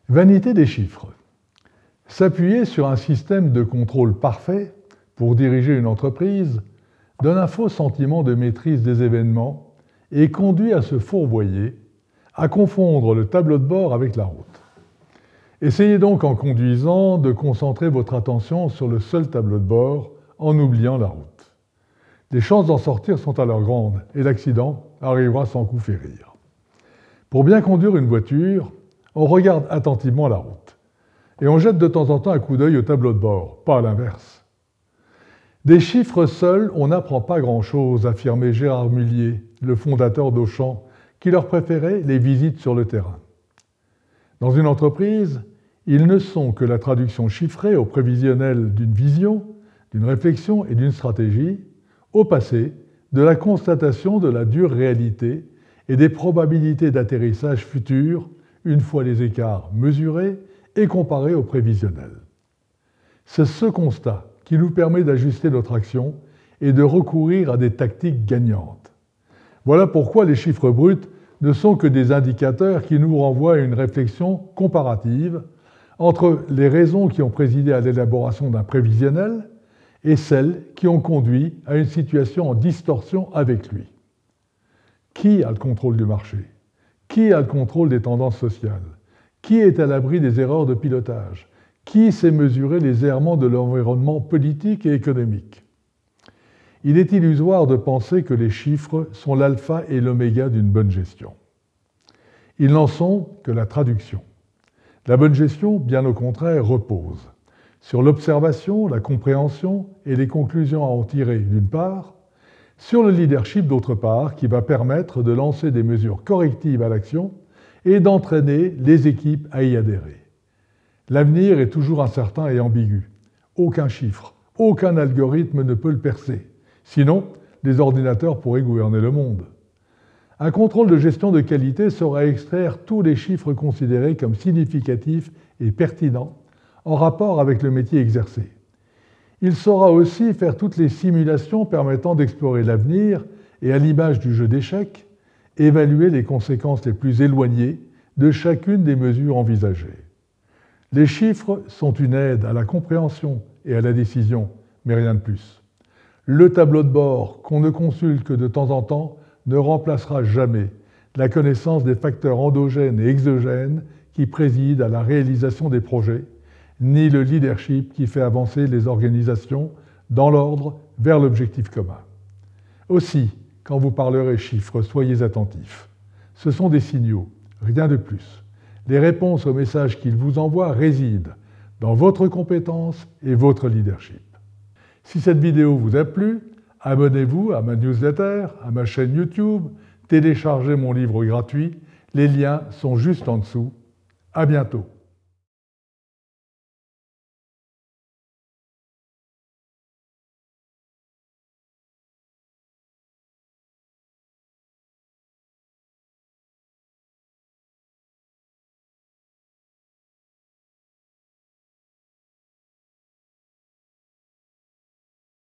Vanité des chiffres. S'appuyer sur un système de contrôle parfait pour diriger une entreprise donne un faux sentiment de maîtrise des événements et conduit à se fourvoyer, à confondre le tableau de bord avec la route. Essayez donc en conduisant de concentrer votre attention sur le seul tableau de bord en oubliant la route. Les chances d'en sortir sont alors grandes et l'accident arrivera sans coup férir. Pour bien conduire une voiture, on regarde attentivement la route et on jette de temps en temps un coup d'œil au tableau de bord, pas à l'inverse. Des chiffres seuls, on n'apprend pas grand-chose, affirmait Gérard Mullier, le fondateur d'Auchan, qui leur préférait les visites sur le terrain. Dans une entreprise, ils ne sont que la traduction chiffrée au prévisionnel d'une vision, d'une réflexion et d'une stratégie, au passé, de la constatation de la dure réalité et des probabilités d'atterrissage futures, une fois les écarts mesurés et comparés au prévisionnel. C'est ce constat qui nous permet d'ajuster notre action et de recourir à des tactiques gagnantes. Voilà pourquoi les chiffres bruts ne sont que des indicateurs qui nous renvoient à une réflexion comparative entre les raisons qui ont présidé à l'élaboration d'un prévisionnel et celles qui ont conduit à une situation en distorsion avec lui. Qui a le contrôle du marché? Qui a le contrôle des tendances sociales? Qui est à l'abri des erreurs de pilotage? Qui sait mesurer les errements de l'environnement politique et économique? Il est illusoire de penser que les chiffres sont l'alpha et l'oméga d'une bonne gestion. Ils n'en sont que la traduction. La bonne gestion, bien au contraire, repose sur l'observation, la compréhension et les conclusions à en tirer d'une part, sur le leadership d'autre part, qui va permettre de lancer des mesures correctives à l'action et d'entraîner les équipes à y adhérer. L'avenir est toujours incertain et ambigu. Aucun chiffre, aucun algorithme ne peut le percer. Sinon, les ordinateurs pourraient gouverner le monde. Un contrôle de gestion de qualité saura extraire tous les chiffres considérés comme significatifs et pertinents en rapport avec le métier exercé. Il saura aussi faire toutes les simulations permettant d'explorer l'avenir et, à l'image du jeu d'échecs, évaluer les conséquences les plus éloignées de chacune des mesures envisagées. Les chiffres sont une aide à la compréhension et à la décision, mais rien de plus. Le tableau de bord, qu'on ne consulte que de temps en temps, ne remplacera jamais la connaissance des facteurs endogènes et exogènes qui président à la réalisation des projets, ni le leadership qui fait avancer les organisations dans l'ordre vers l'objectif commun. Aussi, quand vous parlerez chiffres, soyez attentifs. Ce sont des signaux, rien de plus. Les réponses aux messages qu'ils vous envoient résident dans votre compétence et votre leadership. Si cette vidéo vous a plu, abonnez-vous à ma newsletter, à ma chaîne YouTube, téléchargez mon livre gratuit. Les liens sont juste en dessous. À bientôt.